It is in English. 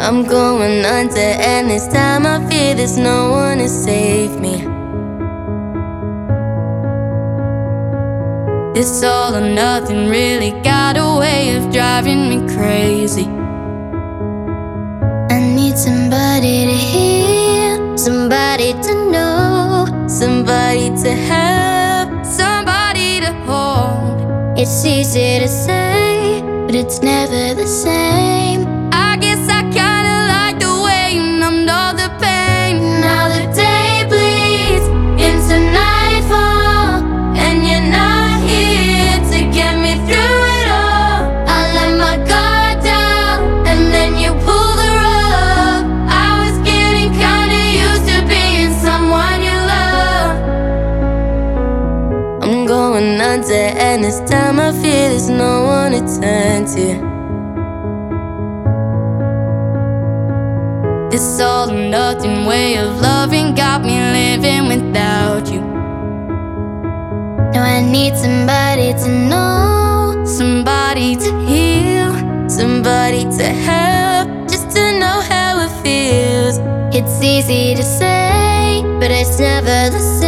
I'm going under, and this time I fear there's no one to save me. This all or nothing really got a way of driving me crazy. I need somebody to hear, somebody to know, somebody to have, somebody to hold. It's easy to say, but it's never the same. I guess I kinda like the way you numbed all the pain. Now the day bleeds into nightfall, and you're not here to get me through it all. I let my guard down, and then you pull the rug. I was getting kinda used to being someone you love. I'm going under, and this time I feel there's no one to turn to. This all or nothing way of loving got me living without you. Now I need somebody to know, somebody to heal, somebody to help, just to know how it feels. It's easy to say, but it's never the same.